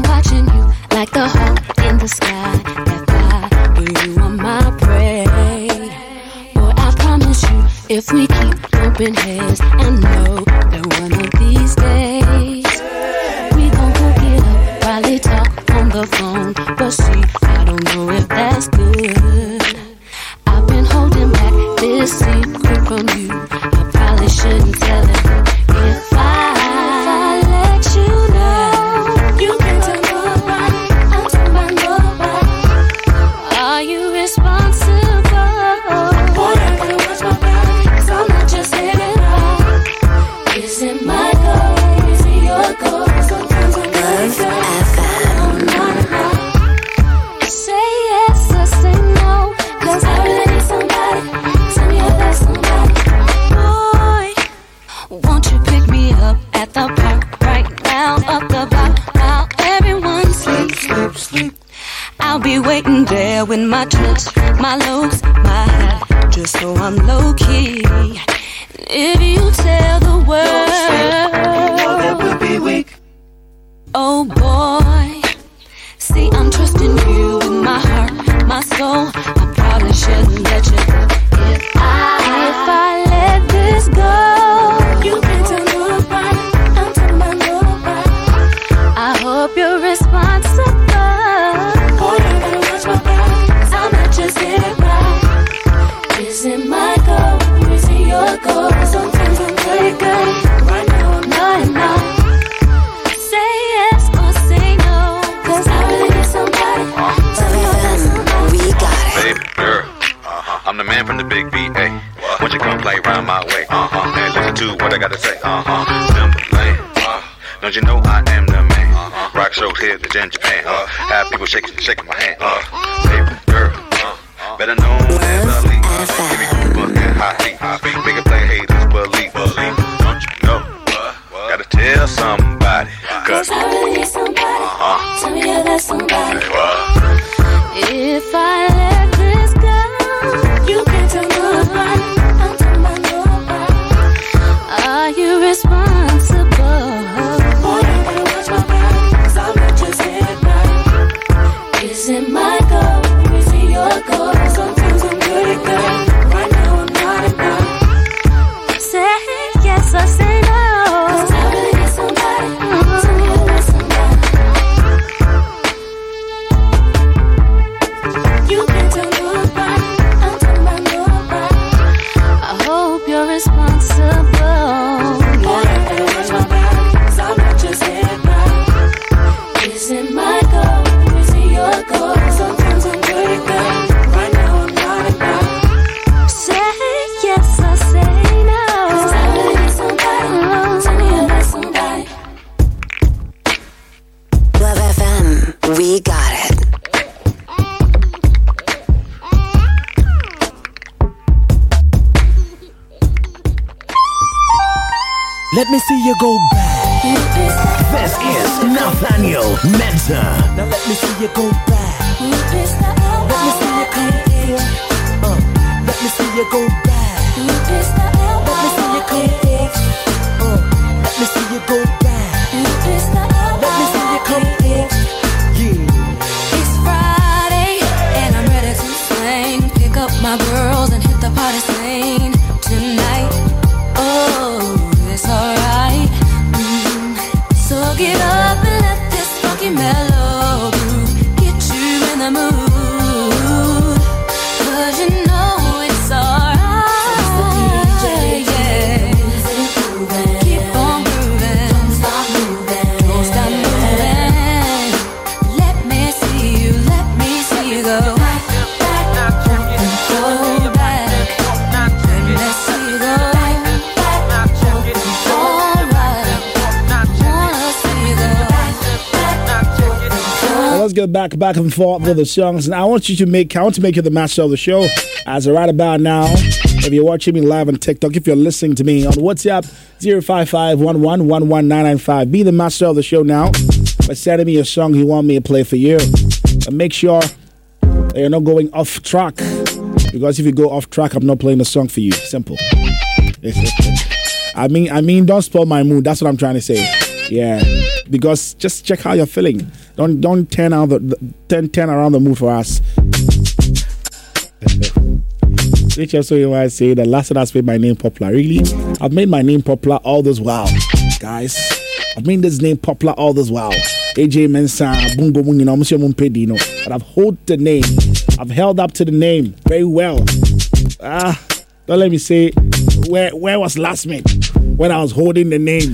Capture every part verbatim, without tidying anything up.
watching you like the hawk in the sky. That fly, and you are my prey. Boy, I promise you, if we keep bumping heads, I know that one of these days we gon' hook it up, probably talk on the phone. But see, I don't know if that's good. I've been holding back this secret from you. I probably shouldn't tell it. If I, if I let you know, you can tell nobody, I'm talking about nobody. Are you responsible? Boy, I gotta watch my back, 'cause I'm not just hitting out. Is it my goal? Is it your goal? Sometimes I'm like that. Say yes or say no, 'cause I really need somebody. Tell me if that's somebody. Boy, won't you pick me up at the park right now? Up the block while everyone sleeps. Sleep, sleep. I'll be waiting there with my trench, my lows, my hat, just so I'm low key. If you tell the world, you know that we'll be weak. Oh boy, see I'm trusting you with my heart, my soul. I probably shouldn't let you go. If I, if I let this go, you can tell nobody, I'm talking about nobody. I hope you're responsible. Boy, I gotta watch my back, 'cause I'm not just getting right. Is it my goal? Is it your goal? Sometimes I'm pretty good. Right now I'm not enough. Say yes or say no, 'cause I really need somebody. We got it. Baby girl, uh-huh. I'm the man from the big B A. Won't you come play round my way? Uh-huh. And listen to what I gotta say. Uh-huh. Timberland. Uh, don't you know I am the man? Uh-huh. Rock shows here in Japan. Uh, have people shaking, shaking my hand. Uh, baby girl, uh, better known as a lead. Baby, you must get hot feet. Make it play haters believe. Believe. Don't you know? Gotta tell somebody. 'Cause I really need somebody. Uh-huh. Tell me if that's somebody. Hey, what? If I let this go, you can tell nobody, I'm talking about nobody. Are you responsible? Boy, I gotta watch my back, 'cause I'm not just hitting right. Is it my goal? Is it your goal? Sometimes I'm pretty good. Right now I'm not enough. Say yes or say no, 'cause I really need somebody. Tell me if that's somebody. You can tell nobody, I'm talking about nobody. I hope you're responsible. Boy, I gotta watch my back, 'cause I'm not just hitting right. Is it my goal? Is it your goal? Sometimes I'm pretty good. Right now I'm not enough. Say yes or say no, 'cause I really need somebody. Tell me if that's somebody. Love F M. We got it. Let me see you go back. This is Nathaniel Menza. Now let me see you go back. Let me see you come in. Uh, let me see you go back. Let me see you come in. Uh, let me see you go back. Let me see you come in. Yeah. It's Friday and I'm ready to sing. Pick up my girls and hit the party scene tonight. Oh, it's alright. Mm. So get up and let this funky mellow groove get you in the mood. 'Cause you know it's alright. Yeah. Keep on grooving. Don't stop moving. Don't stop moving. Let me see you. Let me see you go. Back, back, go back. Let me see you go. Let's get back back and forth with the songs, and I want you to make I want to make you the master of the show. As of right about now, if you're watching me live on TikTok, if you're listening to me on WhatsApp zero five five one one one one nine nine five, be the master of the show now by sending me a song you want me to play for you. And make sure that you're not going off track, because if you go off track, I'm not playing the song for you. Simple. I mean, I mean, don't spoil my mood. That's what I'm trying to say. Yeah, because just check how you're feeling. Don't don't turn out the, the turn turn around the mood for us. Which also you might say that last time I made my name popular. Really, I've made my name popular all this while, guys. I've made this name popular all this while. A J Mensah, Bungo Munino, Monsieur Mumpedino. But I've held the name. I've held up to the name very well. Ah, don't let me say where where was last minute when I was holding the name.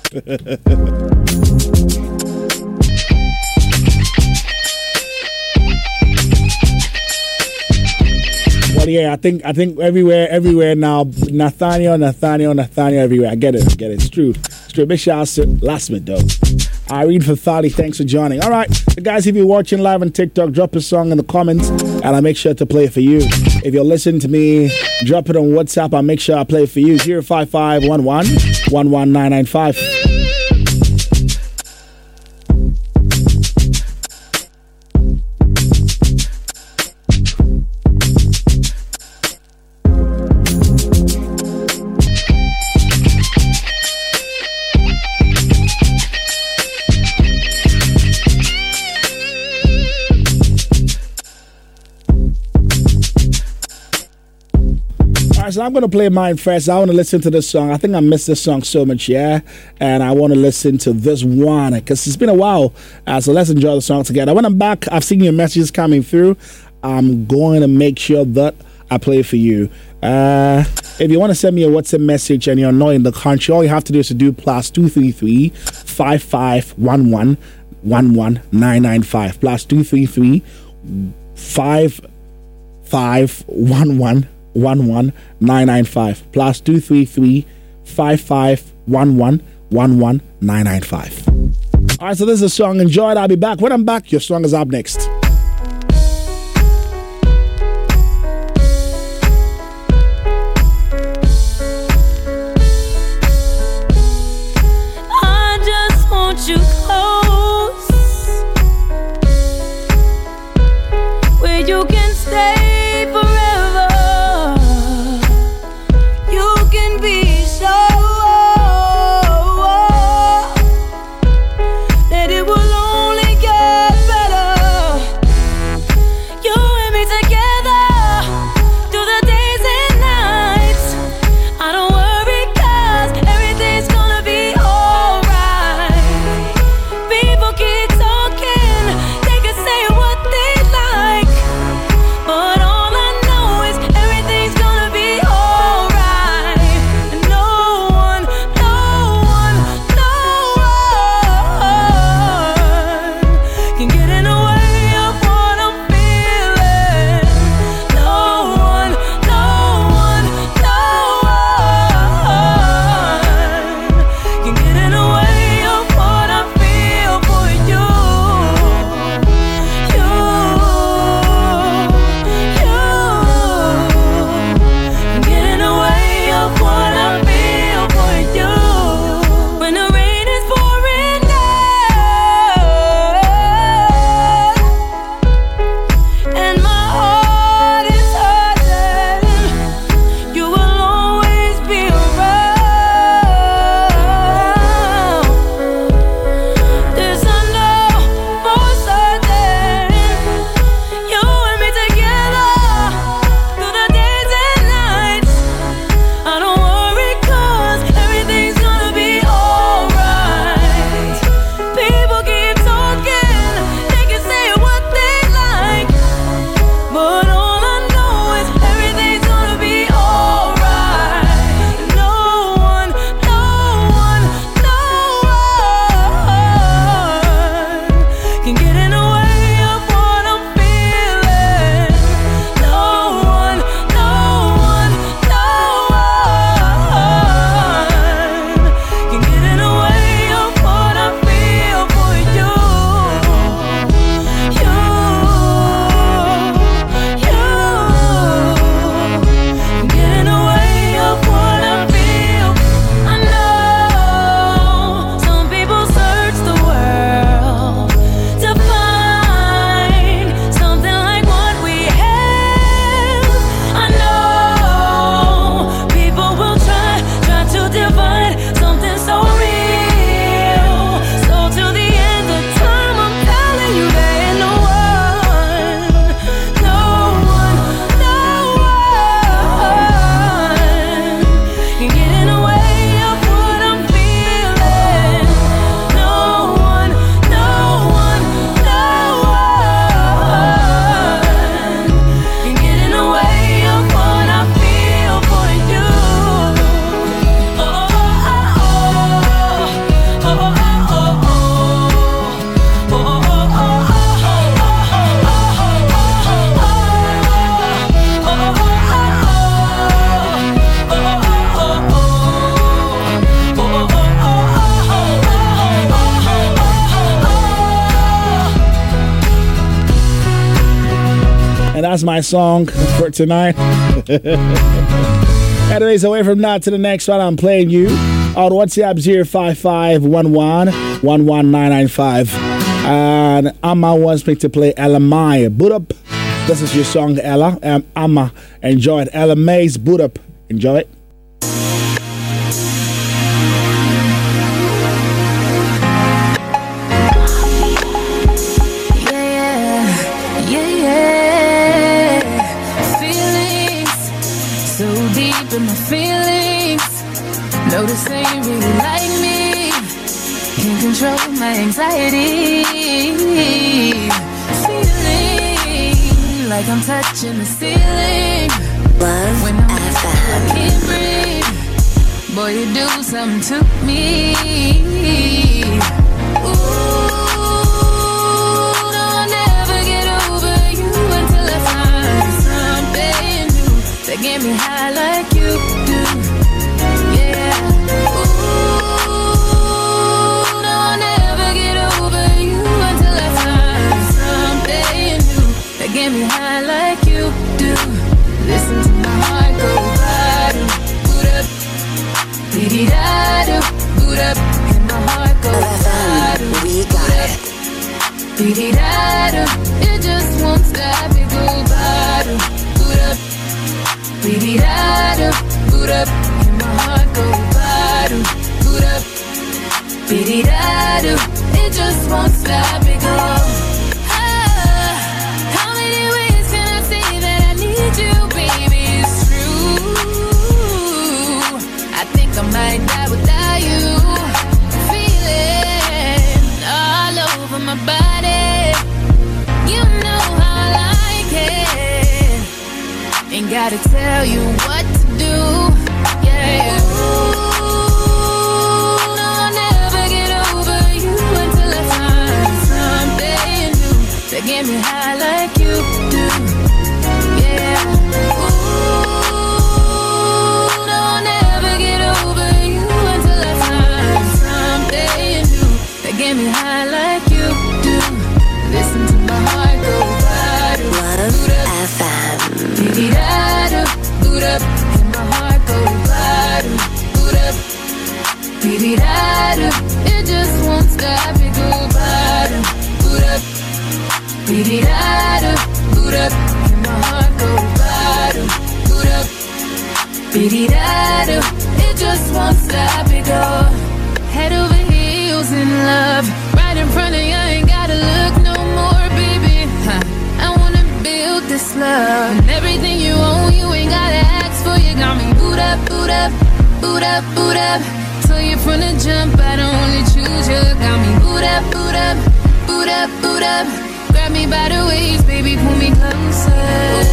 But yeah, I think I think everywhere, everywhere now, Nathaniel, Nathaniel, Nathaniel, everywhere. I get it, I get it. It's true. It's true. Big shout out to last minute though. Irene Fathali, thanks for joining. All right, so guys, if you're watching live on TikTok, drop a song in the comments, and I'll make sure to play it for you. If you're listening to me, drop it on WhatsApp. I'll make sure I play it for you. zero five five one one one one nine nine five. So I'm going to play mine first. I want to listen to this song. I think I missed this song so much, yeah? And I want to listen to this one because it's been a while. Uh, so let's enjoy the song together. When I'm back, I've seen your messages coming through. I'm going to make sure that I play for you. Uh, if you want to send me a WhatsApp message and you're not in the country, all you have to do is to do plus two three three five five one one one one nine nine five plus two three three five five one one one one nine nine five plus two three three five five one one one one nine nine five. All right, so this is a song. Enjoy it. I'll be back. When I'm back, your song is up next. I just want you close, where you can stay forever. That it will only get better. And that's my song for tonight. Anyways, away from that to the next one, I'm playing you on WhatsApp zero five five one one one one nine nine five. And Amma wants me to play Ella Mai, Boot Up. This is your song, Ella. Um, Amma, enjoy it. Ella Mai's Boot Up. Enjoy it. In my feelings, notice they ain't really like me. Can't control my anxiety. Feeling like I'm touching the ceiling. Love when I'm F M. I can't breathe. Boy, you do something to me. Ooh, no, I'll never get over you until I find something new that get me high like you do. Yeah. Ooh, no, I'll never get over you until I find something new that get me high like you do. Listen to my heart go bottom, boot up, dee-dee-da-do, boot up, and my heart go bottom, we got it. Dee-dee-da-do, it just won't stop, it go bottom, boot up, dee-dee-da-do, boot up, and my heart go bottom, boot up, dee-dee-da-do, it just won't stop, it go. Ah, how many ways can I say that I need you, baby? It's true. I think I might die without you. Feeling all over my body. You know how I like it. Ain't gotta tell you what to do. Yeah. Ooh, no, I'll never get over you until I find something new that get me high like you do. Yeah. Ooh, no, I'll never get over you until I find something new that get me high like you do. Listen to my heart go bottom. Love F M. Dee-dee-da-do, boot up, and my heart go bottom, boot up, dee-dee-da-do, it just won't stop, it go bottom, boot up, dee-dee-da-do, boot up, and my heart go bottom, boot up, dee-dee-da-do, it just won't stop, it go. Head over heels in love, right in front of you, I ain't gotta look no more, baby, huh. I wanna build this love, and everything you own, you ain't gotta ask for. You got me boot up, boot up, boot up, boot up. So you from the jump, I don't only choose you. Got me boot up, boot up, boot up, boot up. Grab me by the waist, baby, pull me closer.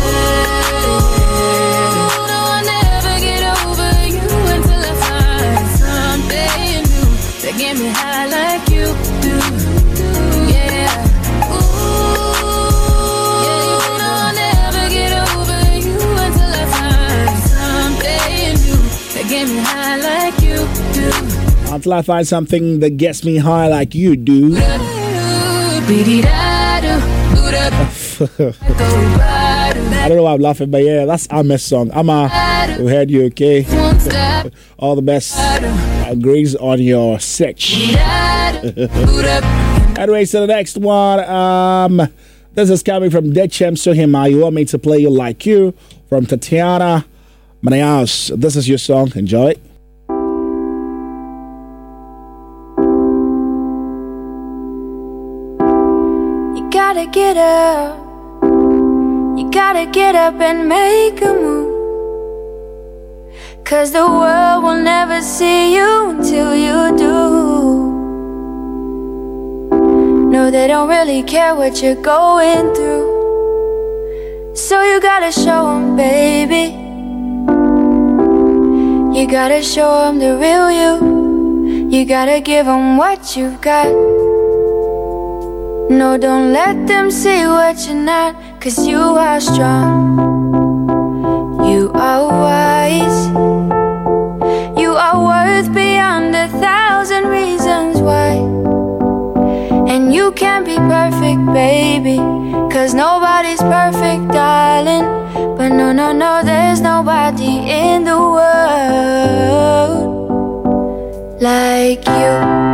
Ooh, no, I'll never get over you until I find something new that get me high like you do. Yeah. Get me high like you do. Until I find something that gets me high like you do. I don't know why I'm laughing, but yeah, that's Amma's song. Amma, we heard you, okay? All the best. Uh, Grace on your search. Anyway, so the next one, um, this is coming from Dechem Sohima. You want me to play You Like You from Tatiana Manaus. This is your song. Enjoy it. You gotta get up. You gotta get up and make a move. 'Cause the world will never see you until you do. No, they don't really care what you're going through. So you gotta show them, baby. You gotta show them the real you. You gotta give them what you've got. No, don't let them see what you're not. 'Cause you are strong. You are wise. You are worth beyond a thousand reasons why. And And you can't be perfect, baby, 'cause nobody's perfect, darling. But no, no, no, there's nobody in the world like you.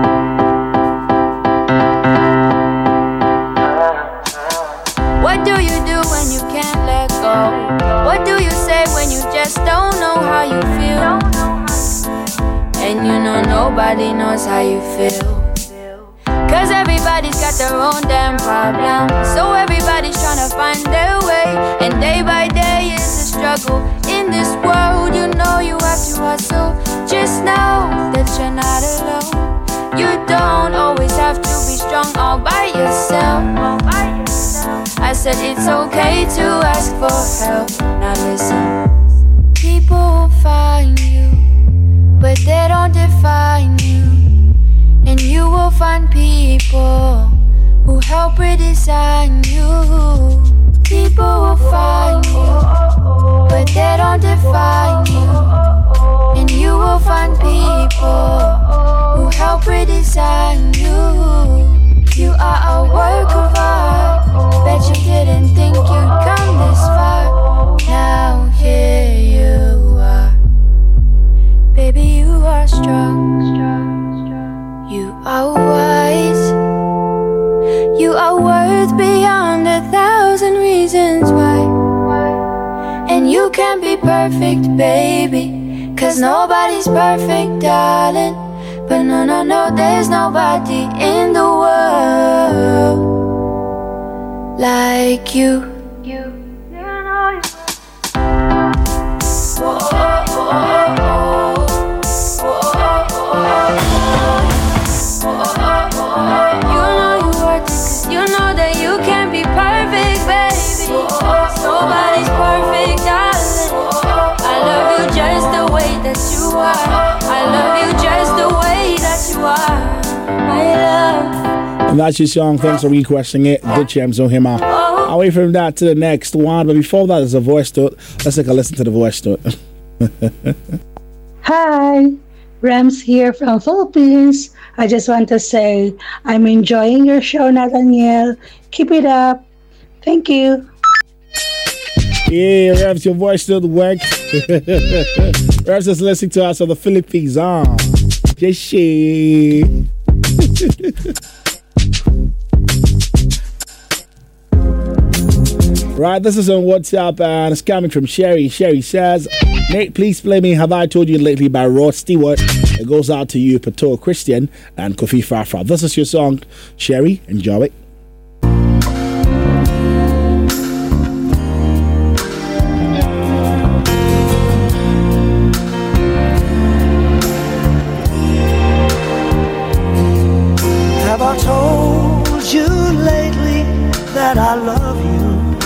What do you do when you can't let go? What do you say when you just don't know how you feel? And you know nobody knows how you feel, 'cause everybody's got their own damn problem. So everybody's trying to find their way, and day by day is a struggle. In this world, you know you have to hustle. Just know that you're not alone. You don't always have to be strong all by yourself. I said it's okay to ask for help. Now listen, people will find you, but they don't define you. And you will find people who help redesign you. People will find you, but they don't define you. And you will find people who help redesign you. You are a work of art. Bet you didn't think you'd come this far. Now here you are. Baby, you are strong. You are wise. You are worth beyond a thousand reasons why. And you can't be perfect, baby, 'cause nobody's perfect, darling. But no, no, no, there's nobody in the world like you. You, you know you. Whoa, oh, oh, oh. You know you worth it, 'cause you know that you can't be perfect, baby. Nobody's perfect, darling. I love you just the way that you are. I love you just the way that you are, my love. And that's your song. Thanks for requesting it. Good James Ohima. Away from that to the next one, but before that, there's a voice to it. Let's take a listen to the voice to it. Hi, Rams here from Philippines. I just want to say I'm enjoying your show, Nathaniel. Keep it up. Thank you. Yeah, Rams, your voice still works. Rams is listening to us on the Philippines. Ah, yes, she. Right, this is on WhatsApp and it's coming from Sherry. Sherry says, Nate, please play me Have I Told You Lately by Rod Stewart. It goes out to you, Pato Christian and Kofi Farfar. This is your song, Sherry. Enjoy it. Have I told you lately that I love you?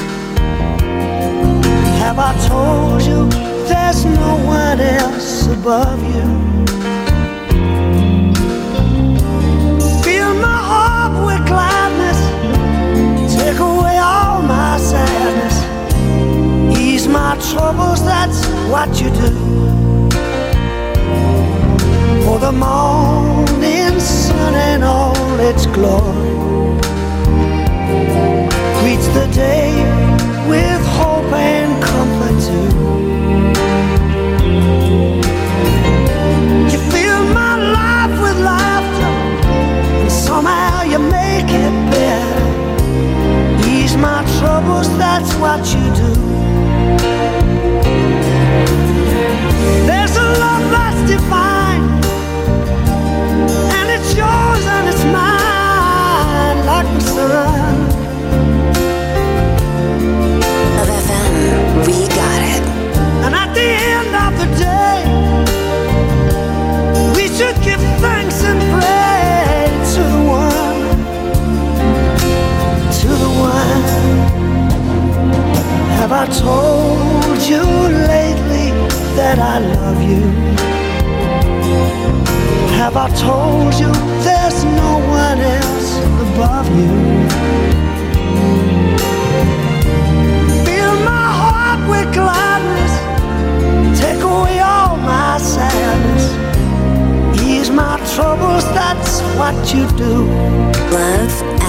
Have I told you there's no one else above you? Fill my heart with gladness, take away all my sadness, ease my troubles, that's what you do. For the morning sun and all its glory greets the day with hope and comfort too. You fill my life with laughter, and somehow you make it better. Ease my troubles, that's what you do. There's a love that's divine, and it's yours and it's mine, like the sun. We got it. And at the end of the day, we should give thanks and pray to the one, to the one. Have I told you lately that I love you? Have I told you there's no one else above you? With gladness, take away all my sadness, ease my troubles, that's what you do. Love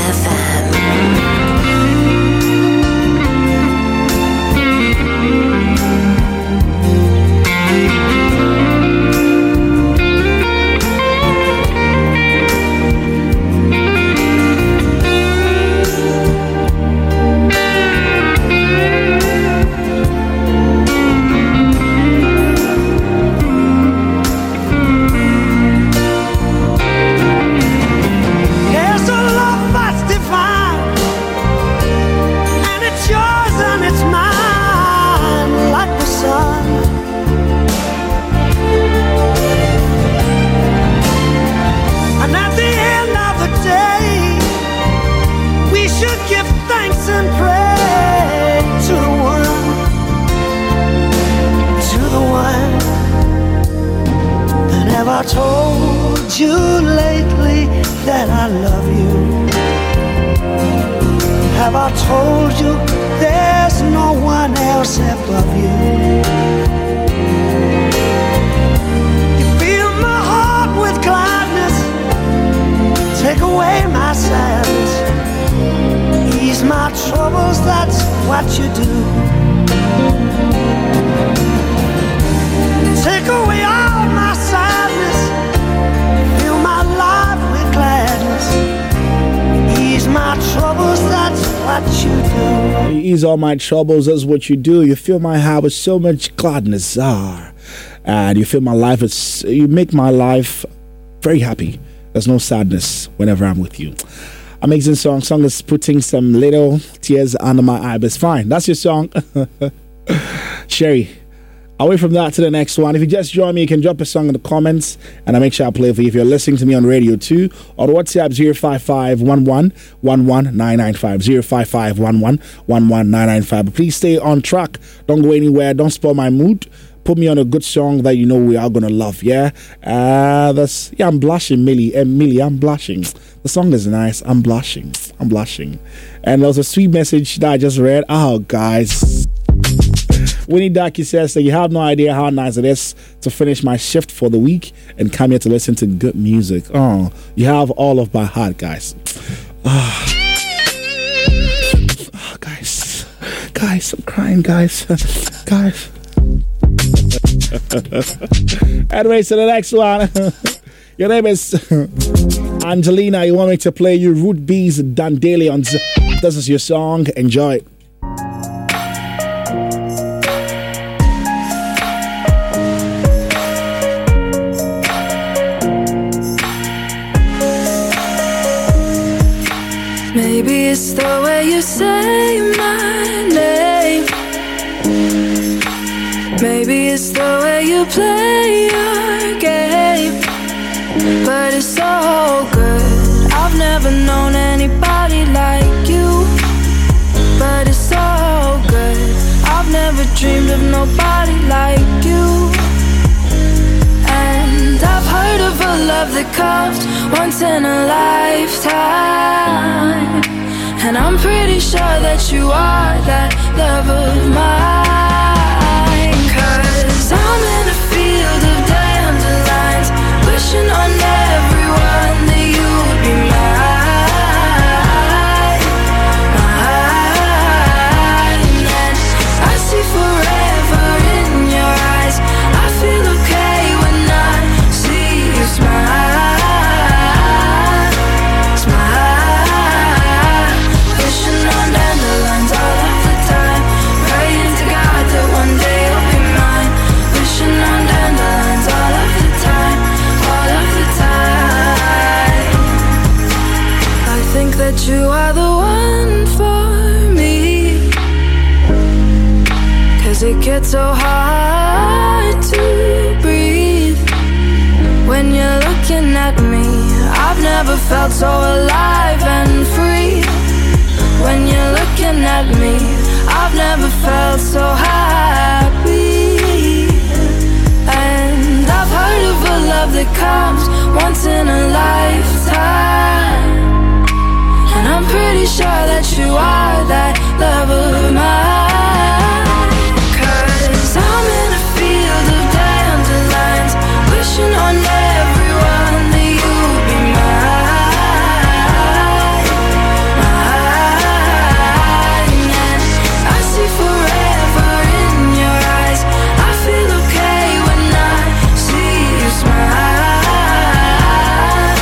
told you lately that I love you? Have I told you there's no one else above you? You fill my heart with gladness, take away my sadness, ease my troubles, that's what you do. Take away all my sadness, fill my life with gladness, ease my troubles, that's what you do. You ease all my troubles, that's what you do. You fill my heart with so much gladness, ah, and you fill my life with, you make my life very happy. There's no sadness whenever I'm with you. Amazing song. Song is putting some little tears under my eye, but it's fine. That's your song. Sherry. Away from that to the next one. If you just join me, you can drop a song in the comments and I'll make sure I play it for you. If you're listening to me on radio too, or WhatsApp zero five five one one one one nine nine five zero five five one one one one nine nine five. But please stay on track. Don't go anywhere. Don't spoil my mood. Put me on a good song that you know we are gonna love. Yeah, uh, that's yeah. I'm blushing, Millie. Uh, Millie, I'm blushing. The song is nice. I'm blushing. I'm blushing. And there was a sweet message that I just read. Oh, guys. Winnie Ducky says that you have no idea how nice it is to finish my shift for the week and come here to listen to good music. Oh, you have all of my heart, guys. Oh, oh guys. Guys, I'm crying, guys. Guys. Anyway, so the next one. Your name is Angelina. You want me to play you Root B's Dandelions. This is your song. Enjoy it. Maybe it's the way you say my name. Maybe it's the way you play your game. But it's so good. I've never known anybody like you. But it's so good. I've never dreamed of nobody like you. And I've heard of a love that comes once in a lifetime. And I'm pretty sure that you are that love of mine. Cause I'm in a field of dandelions, wishing on everyone that you would be mine, mine. And I see forever in your eyes. I feel okay when I see you smile, smile. Wishing on dandelions all of the time, praying to God that one day you'll be mine. Wishing on dandelions all of the time, all of the time. I think that you are the one for me, cause it gets so hard to breathe when you're looking at me. I've never felt so alive and free. When you're looking at me, I've never felt so happy. And I've heard of a love that comes once in a lifetime. And I'm pretty sure that you are that love of mine. Cause I'm in a field of dandelions, wishing on everyone that you would be mine, mine. And I see forever in your eyes. I feel okay when I see you smile,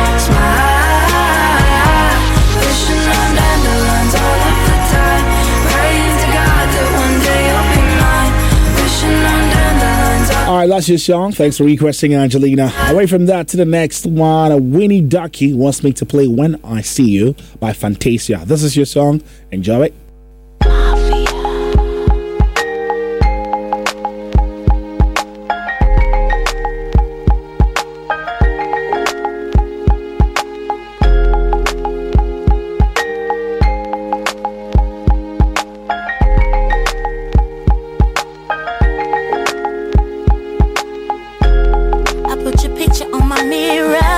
smile. Wishing on dandelions all of the time, praying to God that one day you'll be mine. Wishing on dandelions all. All right, that's your song. Thanks for requesting, Angelina. Away from that to the next one. Winnie Ducky wants me to play When I See You by Fantasia. This is your song. Enjoy it. I put your picture on my mirror.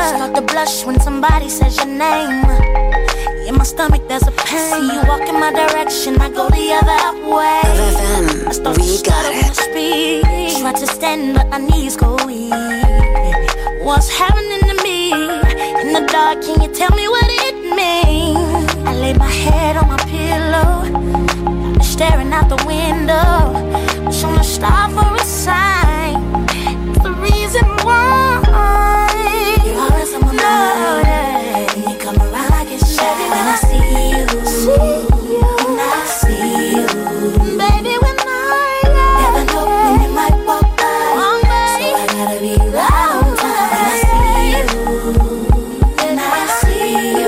somebody says your name, in my stomach there's a pain. See you walk in my direction, I go the other way. Love F M, I start we to got stutter when I it. speak. Try to stand but my knees go weak. What's happening to me? In the dark, can you tell me what it means? I lay my head on my pillow, staring out the window, wish on a star for a sign. It's the reason why you're always on my mind. When you come around, I get shy when I see you. See you. When I see you, baby, when I never know when you might walk by, oh, so I gotta be right on time. When I see you, when I see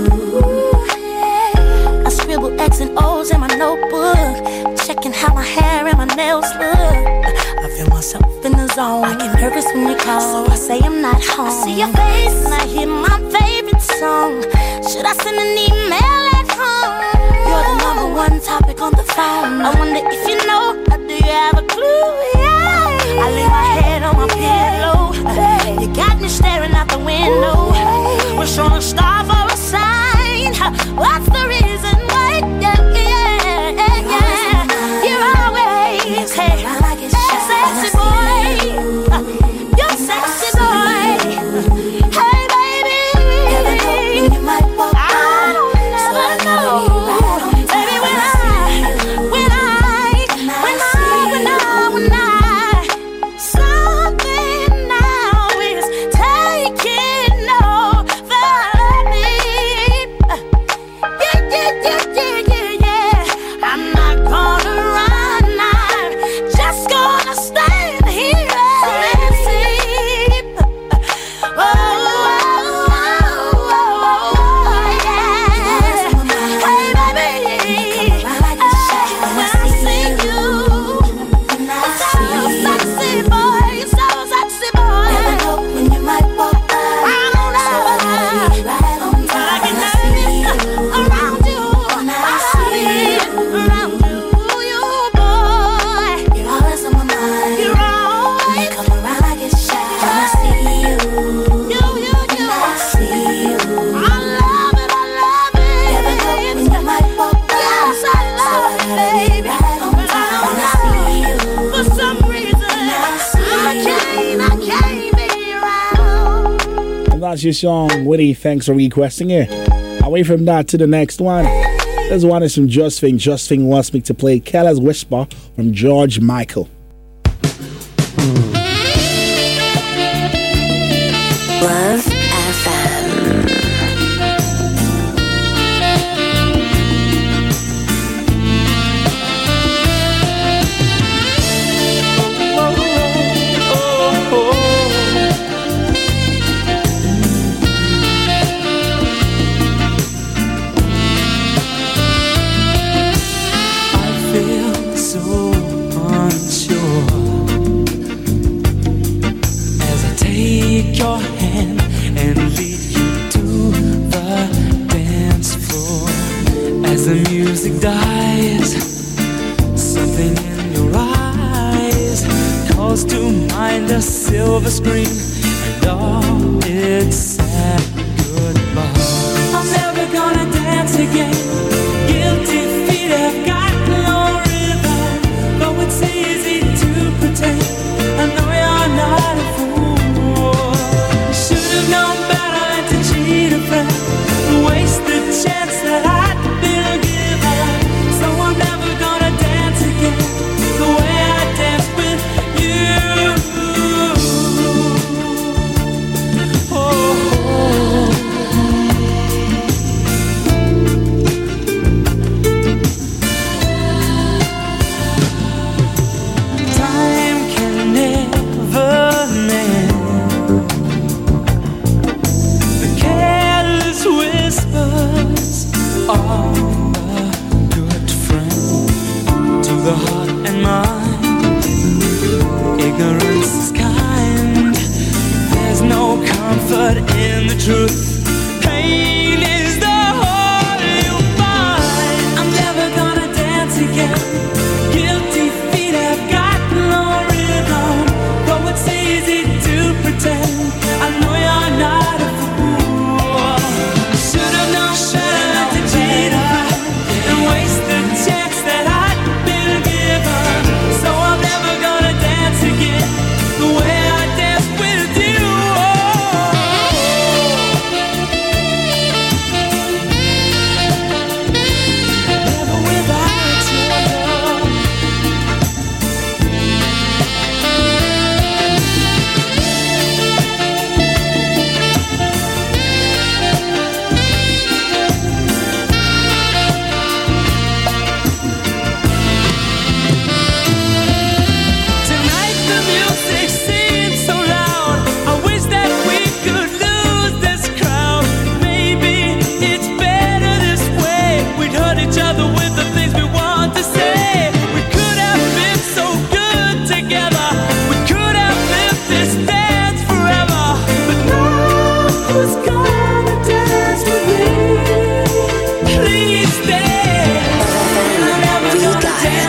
you, I scribble X and O's in my notebook, checking how my hair and my nails look. I feel myself in the zone. I get nervous when you call, so I say I'm not home. I see your face and I hear my favorite song. Should I send an email at home? You're the number one topic on the phone. I wonder if you know, or do you have a clue? Yeah. I lay my head on my pillow. You got me staring out the window. Wish on a star for a sign. What's the reason why? Yeah, yeah, yeah, yeah. You're always hey, hey, sexy boy. You're sexy boy. Hey, baby. Never know when you might walk by. I don't never know. Baby, when I, when I, when I, when I, when I, something now is taking over me. Yeah, yeah, yeah, yeah, yeah, yeah. I'm not gonna run, I'm just gonna stand here and sleep. Oh, oh, oh, oh, oh, yeah. Hey, baby, when I see you, so sexy boy, so sexy boy. Never know when you might walk by. I don't know, so I gotta be right on time. I get nervous around you. I see around you, you boy. You're always on my mind. You're always. When you come around, I get shy. When I see you, you, you, you. When I see you, I love it, I love it. Never know when you might walk by. Yes, I love it, baby. But I don't know, for some reason, I can't, I can't be around. And that's your song, Woody. Thanks for requesting it. Away from that to the next one. This one is from Josephine. Josephine wants me to play Careless Whisper from George Michael. Love F M. I feel so unsure as I take your hand and lead you to the dance floor. As the music dies, something in your eyes calls to mind a silver screen and all its sad goodbye. I'm never gonna dance again. Guilty feet have got no rhythm, though it's easy to pretend. I know you're not a fool. Should've known better to cheat a friend, waste the chance that I'd been given. So I'm never gonna dance again the way I danced with you. Oh, time can never mend the careless whispers of a good friend. To the heart and mind, ignorance is kind. There's no comfort in the truth. Pain is the whole you find. I'm never gonna dance again. Guilty feet have got no rhythm, though it's easy to pretend. I know you're not a fool.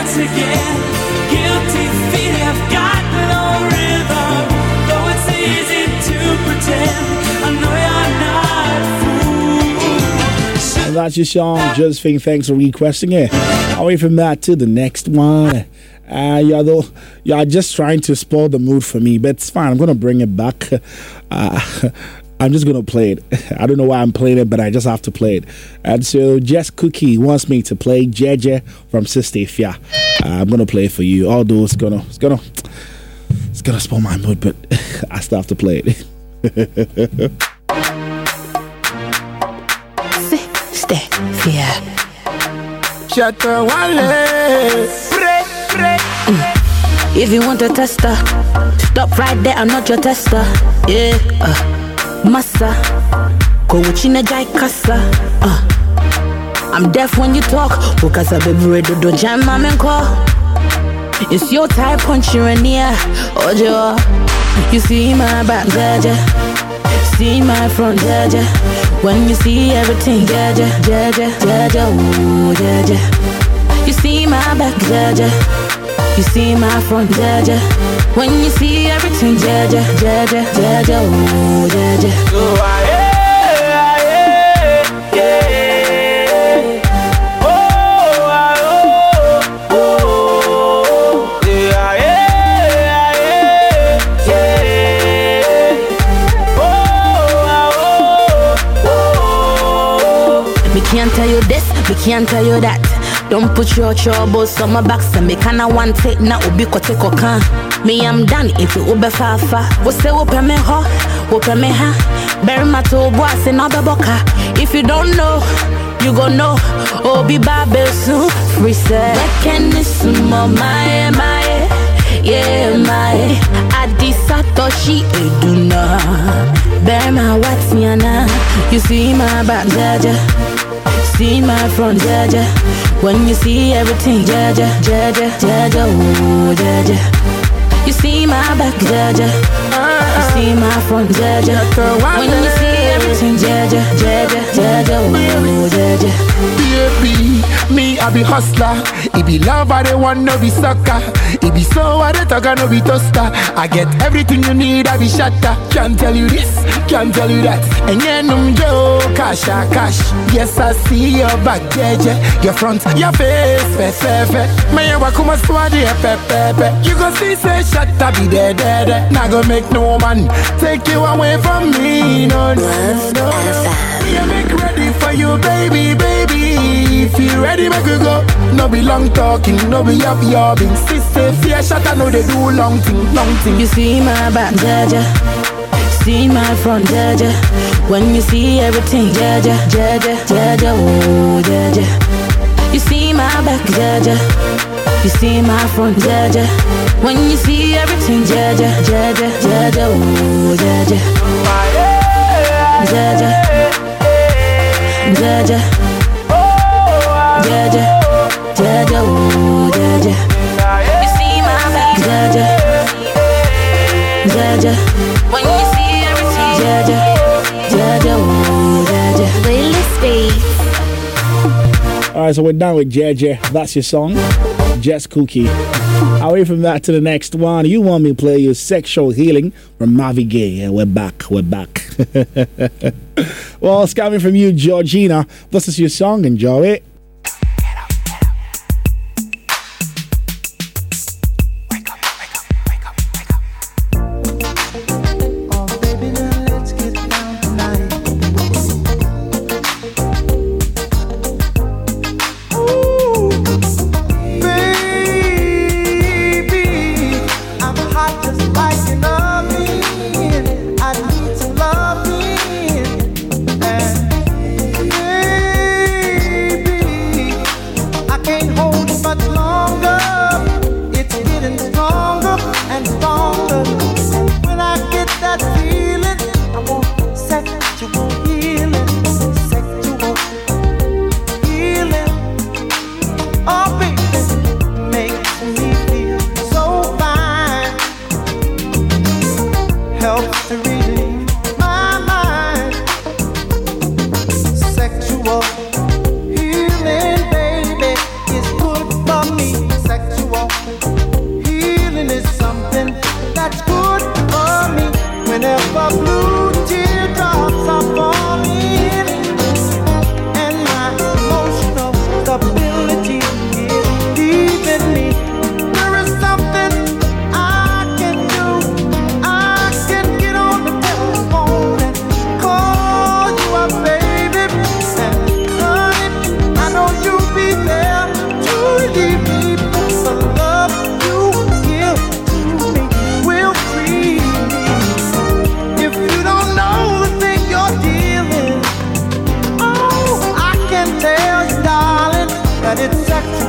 dance again. Guilty feet have got no rhythm. Though it's easy to pretend, I know you're not fool. And that's your song, Josephine. Thanks for requesting it. Away from that to the next one. Uh, yeah, though, you're just trying to spoil the mood for me, but it's fine. I'm going to bring it back. Uh, I'm just going to play it. I don't know why I'm playing it, but I just have to play it. And so, Jess Cookie wants me to play Jeje from Sister Ifya. Uh, I'm going to play it for you. Although it's going to, it's going to, it's going to spoil my mood, but I still have to play it. Sister Ifya. Shut the wale. Mm. If you want a tester, stop right there, I'm not your tester. Yeah, uh, massa, go chine jai kasa. Uh, I'm deaf when you talk, because I be ready to jam my man call. It's your type, punch you in the air. Ojo, you see my back, jaja. See my front, jaja. When you see everything, jaja, jaja, jaja, ooh, jaja. You see my back, jaja. You see my front, jaja. When you see everything, jaja, jaja, jaja, ooh, jaja. Oh, ah, yeah, yeah, yeah. Oh, ah, oh, oh, yeah, yeah, yeah, yeah. Oh, ah, oh, oh. Me can't tell you this, me can't tell you that. Don't put your troubles on my back, so me can't want it now. Ubi kote kokan. Me I'm done if you ube fafa. What's the open me ho, open me ha. Bury my toe boss in other boca. If you don't know, you gon' know. Obi babel soon, free set. Mechanism of my my, yeah my. Adi satoshi eduna. Bury my what's yana. You see my back, jaja. See my front, jaja. When you see everything, jaja, jaja, jaja, ooh, jaja. You see my back, jaja. You see my front, jaja. When you see everything, jaja, jaja, jaja, ooh, jaja. Baby, me I be hustler. It be love, I don't want no be sucker. It be so I don't talk, I no be toaster. I get everything you need, I be shatter. Can't tell you this, can't tell you that. And yeah, no joe, cash, ah, cash. Yes, I see your back, jeje. Your front, your face, face, face. Me I walk come swadi, pe, pe, pe. You go see, say, shut up, be there, there, there. Now go make no man take you away from me, no, no, no, no. Yeah, make ready for you, baby, baby. If you ready, make you go. No be long talking, no be up yobbing. Sister, fear shot, I know they do long thing, long thing. You see my back, jaja. See my front, jaja. When you see everything, jaja, jaja, jaja, oh, jaja. You see my back, jaja. You see my front, jaja. When you see everything, jaja, jaja, jaja, oh, jaja. Jaja, jaja, jaja, jaja, oh, jaja. You see my back, jaja, jaja. When you see everything, jaja, jaja, oh, jaja. Willie Speed. All right, so we're done with Jeje. That's your song, Jess Cookie. Away from that to the next one. You want me to play you Sexual Healing from Mavi Gay. Yeah, we're back, we're back. Well, it's coming from you, Georgina. This is your song, enjoy it. Baby,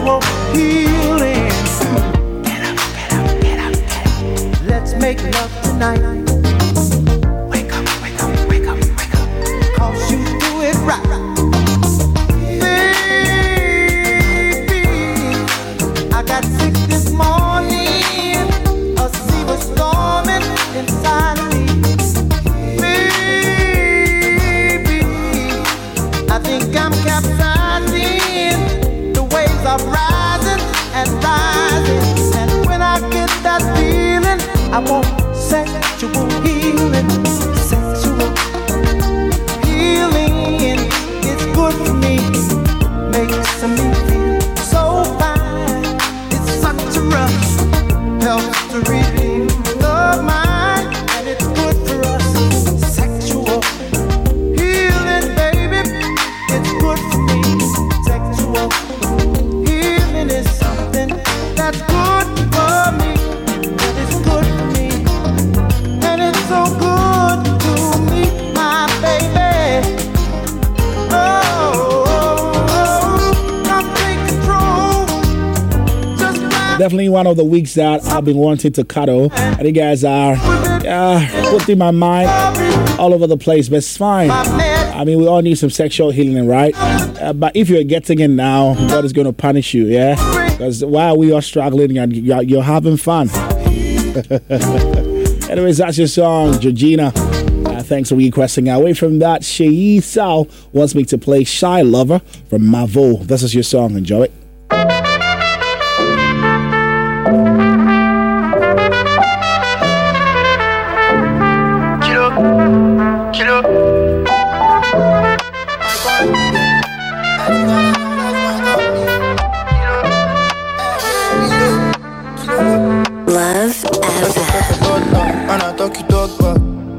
sexual healing. Get up, get up, get up, get up. Let's make love tonight. Wake up, wake up, wake up, wake up. Cause you do it right. Baby, I got sick this morning. A sea was storming inside of me. Baby, I think I'm capsizing. The waves are rising and rising. And when I get that feeling, I want sexual healing. Sexual healing. It's good for me. Makes me feel so fine. It's such a rush. Helps to relieve the mind. And it's good for us. Sexual healing, baby. It's good for me. Sexual healing is something that's good for me. And it's good for me. And it's so good to me, my baby. Oh, oh, oh. Come take control. Just grab Definitely one of the weeks that I've been wanting to cuddle. And you guys are uh, putting my mind all over the place, but it's fine. I mean, we all need some sexual healing, right? Uh, but if you're getting it now, God is going to punish you, yeah? Because while we are struggling, and you're, you're having fun. Anyways, that's your song, Georgina. Uh, thanks for requesting. Away from that, Sheyi Sao wants me to play Shy Lover from Mavo. This is your song. Enjoy it. Kilo, kilo. Love F M. And I talk you talk back.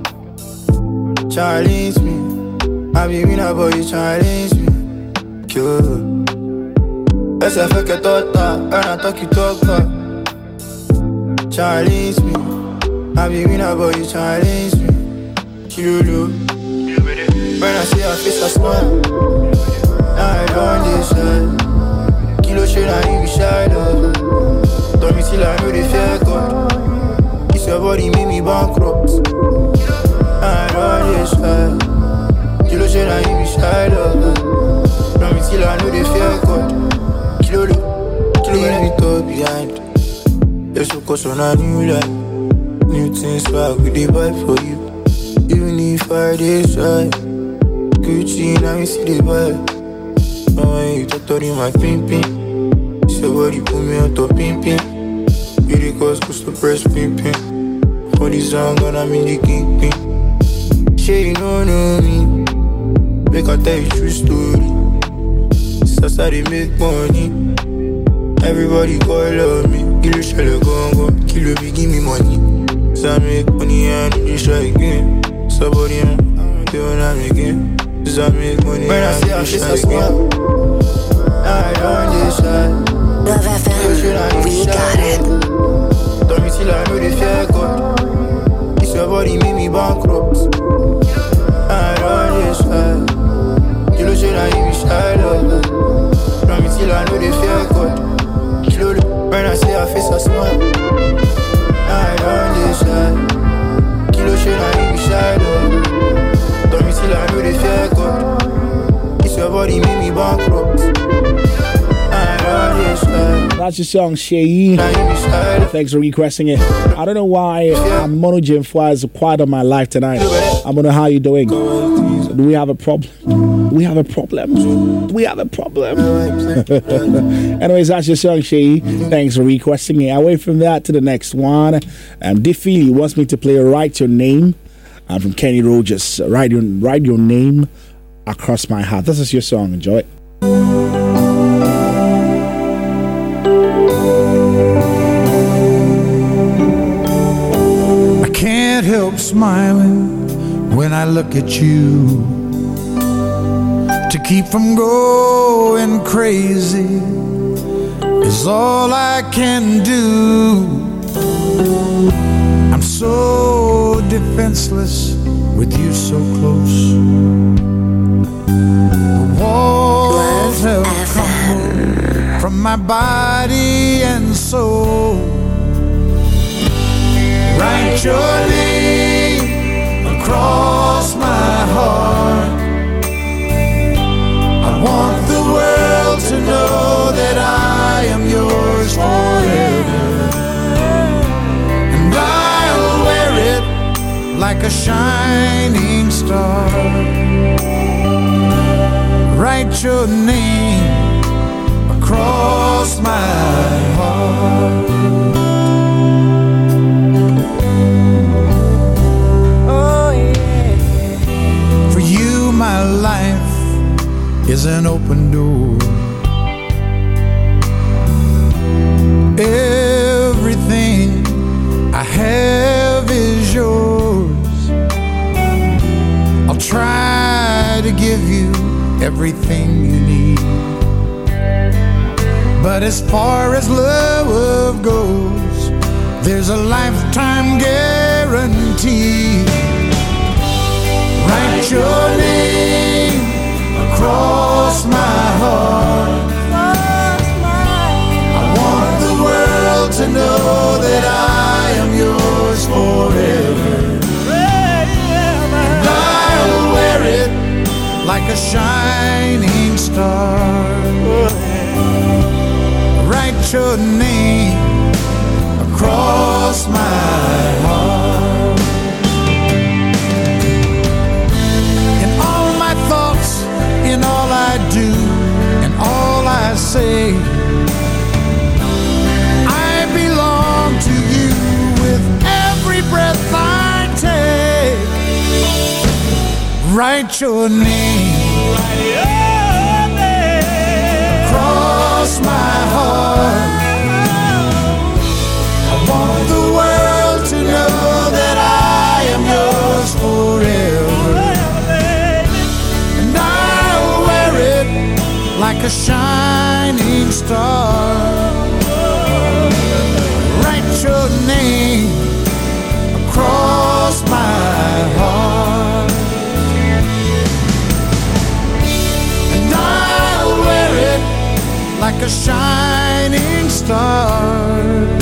Challenge me. I be winner, boy, you challenge me. Kill. Yes, I fake a thought, and I talk you talk back. Challenge me. I be winner, boy, you challenge me. Kill. When I see her face, I smile. Now I don't decide. Kilo shade, I you be shy, though. Tell me till I know they fear God. It's your body make me bankrupt. I don't decide. Kilo shade, I you be shy, though. Tell me till I know they fear God. Kilo, kilo, leave me top behind. You're so close on a new life. New things swag with the vibe for you. Even if I decide Gucci, now me see the vibe. Now you talk to my pin pin. Somebody put me on top pin pin. You the cause cause to press pin pin. For this song and I'm in the king pin. She you know know me. Make I tell you true story. Since I they make money. Everybody call on me. Kilo shell go go. Kilo be give me money. So I make money and you try again. Somebody I'm doing I'm again. So I make money when I see her face I smile. I don't decide. Love F M, we got it. Tell me till I know they fear God. It's your body make me bankrupt. I don't decide. Kilo shade and you be shy, love. Tell me till I know they fear God. Kilo, when I see her face I smile. I don't decide. Kilo shade and you be shy, love. Tell me till I know they fear God. It's your body make me bankrupt. That's your song, Sheyi. Thanks for requesting it. I don't know why I'm Mono Jim Fly is quiet on my life tonight. I don't know how you're doing. So do we have a problem? Do we have a problem? Do we have a problem? Anyways, that's your song, Sheyi. Thanks for requesting it. Away from that to the next one. Um, Diffili wants me to play Write Your Name. I'm from Kenny Rogers. Write your, write your name across my heart. This is your song. Enjoy it. I can't help smiling when I look at you. To keep from going crazy is all I can do. I'm so defenseless with you so close. The walls have crumbled from my body and soul. Write your name across my heart. I want the world to know that I am yours forever, and I'll wear it like a shining star. Write your name across my heart. Oh yeah. For you my life is an open door. Everything I have is yours. I'll try to give you everything you need, but as far as love goes, there's a lifetime guarantee. Write your name across my heart. I want the world to know that I am yours forever, and I'll wear it like a shining star. Write your name across my heart. In all my thoughts, in all I do, and all I say, I belong to you with every breath I take. Write your name, write your name across my heart. I want the world to know that I am yours forever, and I'll wear it like a shining star. Write your name across my heart, and I'll wear it like a shining star.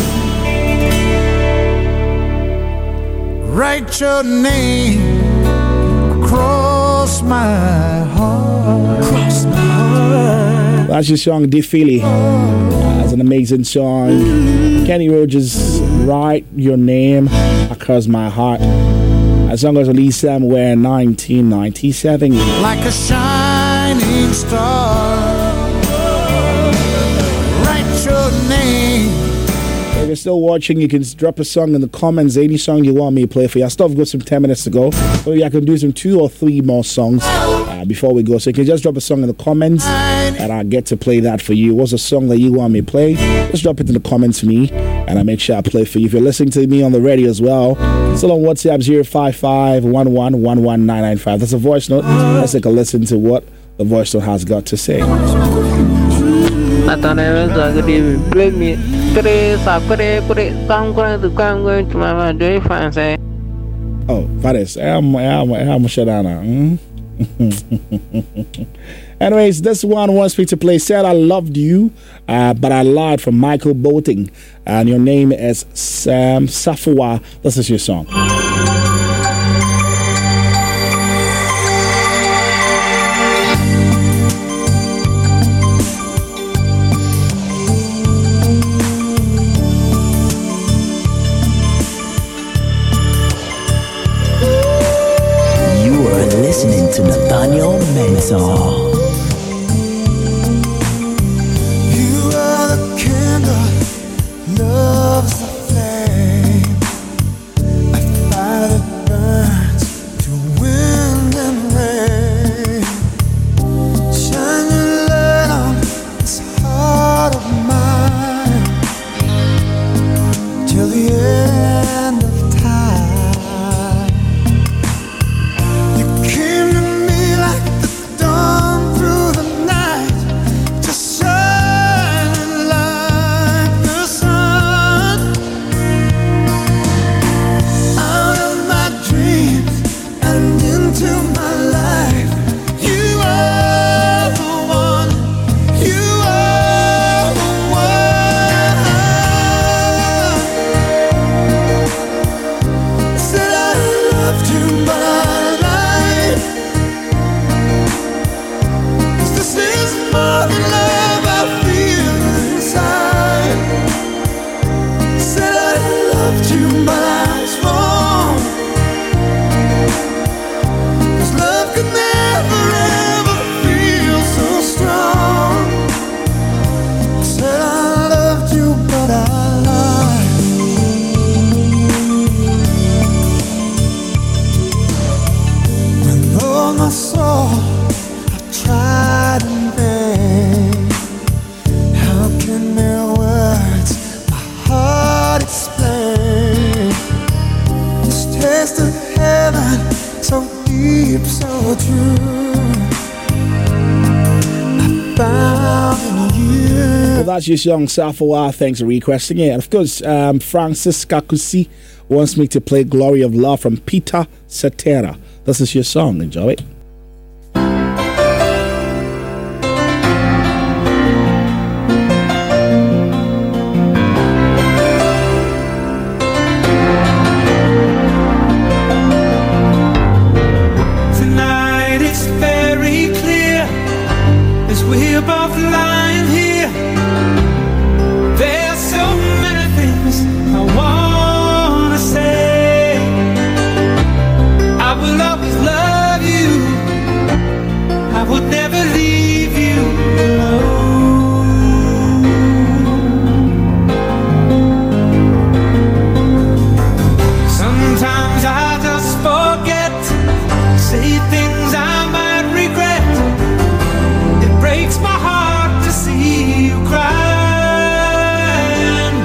Write your name across my heart. Across my heart. That's your song, D. Philly. That's an amazing song. Kenny Rogers, Write Your Name Across My Heart. That song was released somewhere in nineteen ninety-seven. Like a shining star. Write your name. If you're still watching, you can drop a song in the comments, any song you want me to play for you. I still have got some ten minutes to go. Maybe I can do some two or three more songs uh, before we go. So you can just drop a song in the comments and I'll get to play that for you. What's a song that you want me to play? Just drop it in the comments for me and I'll make sure I play for you. If you're listening to me on the radio as well, still on WhatsApp zero five five, one one one one nine nine five. That's a voice note. Let's take a listen to what the voice note has got to say. I thought I was going to play me. Today, so put it, put it, I'm going to come going to my very fancy. Oh, Faris, I'm I'm shut down now. Anyways, this one wants me to play Said I Loved You, uh, but I lied from Michael Boating. And your name is Sam Safua. This is your song. Listening to Nathaniel Mensah. You are the candle, love's the flame, a fire that burns through wind and rain. Shine your light on this heart of mine till the end of time. You came to me like the dawn so true. I found in you. Well, that's your song, Safawa. Thanks for requesting it. And of course, um, Francis Kakusi wants me to play Glory of Love from Peter Cetera. This is your song. Enjoy it. Tonight it's very clear as we're both lying here. There's so many things I wanna say. I will always love you. I would never leave you alone. Sometimes I just forget, say things I might regret. It breaks my heart to see you crying.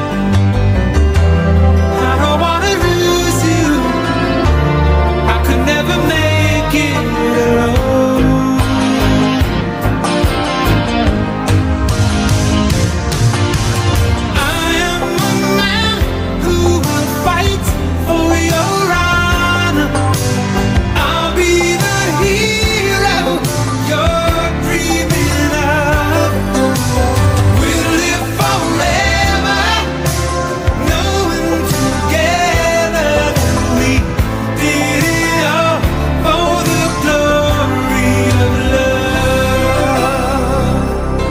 I don't wanna lose you. I could never make it alone. I am a man who will fight for your honor. I'll be the hero you're dreaming of. We'll live forever, knowing together that we did it all for the glory of love.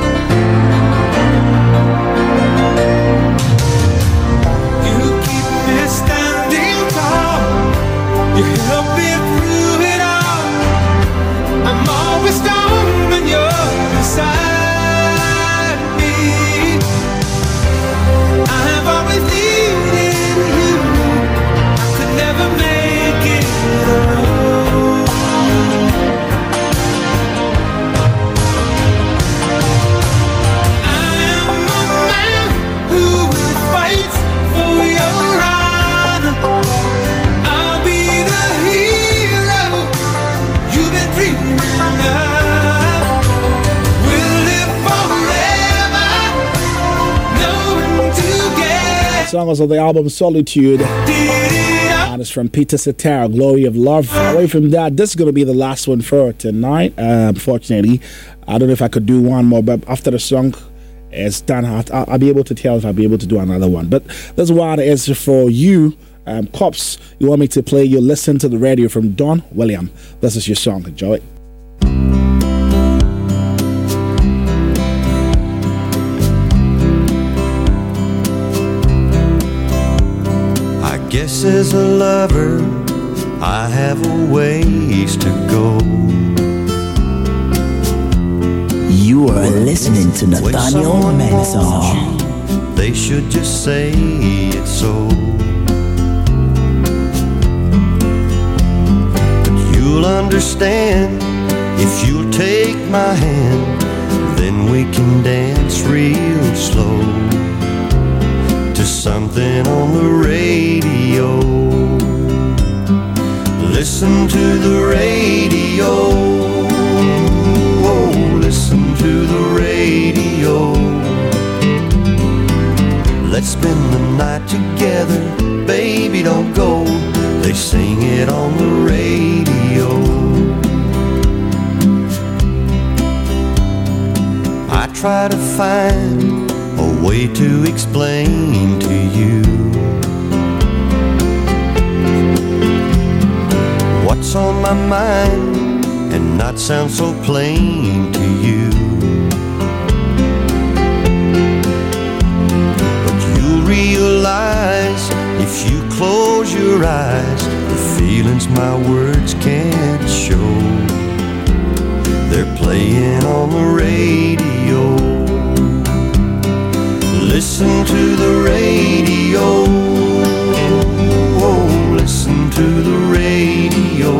You keep me standing tall. You help me through it all. I'm always strong when you're beside me. I have always needed you. I could never make it alone. I am a man who will fight for your honor. I'll be the hero you've been dreaming of. We'll live forever, knowing together. The song was on the album Solitude, and it's from Peter Cetera, Glory of Love. Away from that, this is going to be the last one for tonight. Uh, unfortunately, I don't know if I could do one more, but after the song is done, I'll, I'll be able to tell if I'll be able to do another one. But this one is for you, um, Cops. You want me to play You Listen to the Radio from Don William. This is your song. Enjoy it. I guess as a lover, I have a ways to go. You are listening to When Nathaniel someone wants Mensah. you, they should just say it so. But you'll understand if you'll take my hand, then we can dance real slow to something on the radio. Listen to the radio. Oh, listen to the radio. Let's spend the night together, baby, don't go. They sing it on the radio. I try to find a way to explain to you what's on my mind and not sound so plain to you. But you'll realize if you close your eyes, the feelings my words can't show, they're playing on the radio. Listen to the radio. Oh, listen to the radio.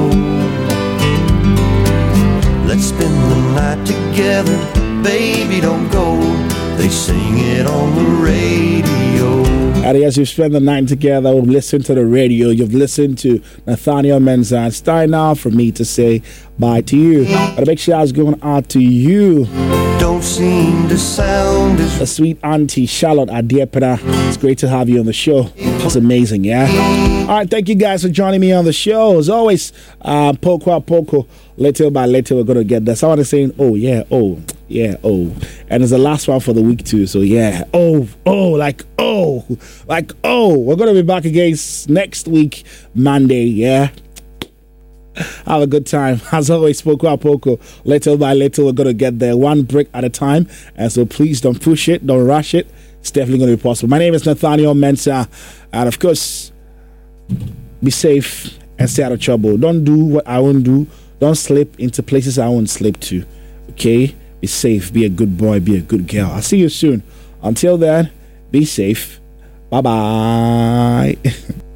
Let's spend the night together, baby, don't go. They sing it on the radio. And yes, you've spent the night together, we've listened to the radio, you've listened to Nathaniel Mensah. It's time now for me to say bye to you. But a big shout is going out to you. Don't seem to sound as the sweet auntie Charlotte Adiepera. It's great to have you on the show. It's amazing, yeah? All right, thank you guys for joining me on the show. As always, uh, poco a poco, little by little, we're going to get there. Someone is saying, oh, yeah, oh, yeah, oh. And it's the last one for the week, too. So, yeah, oh, oh, like, oh, like, oh. We're going to be back again next week, Monday, yeah? Have a good time. As always, poco a poco, little by little, we're going to get there one brick at a time. And so please don't push it, don't rush it. It's definitely going to be possible. My name is Nathaniel Mensah. And of course, be safe and stay out of trouble. Don't do what I won't do. Don't slip into places I won't slip to. Okay? Be safe. Be a good boy. Be a good girl. I'll see you soon. Until then, be safe. Bye-bye.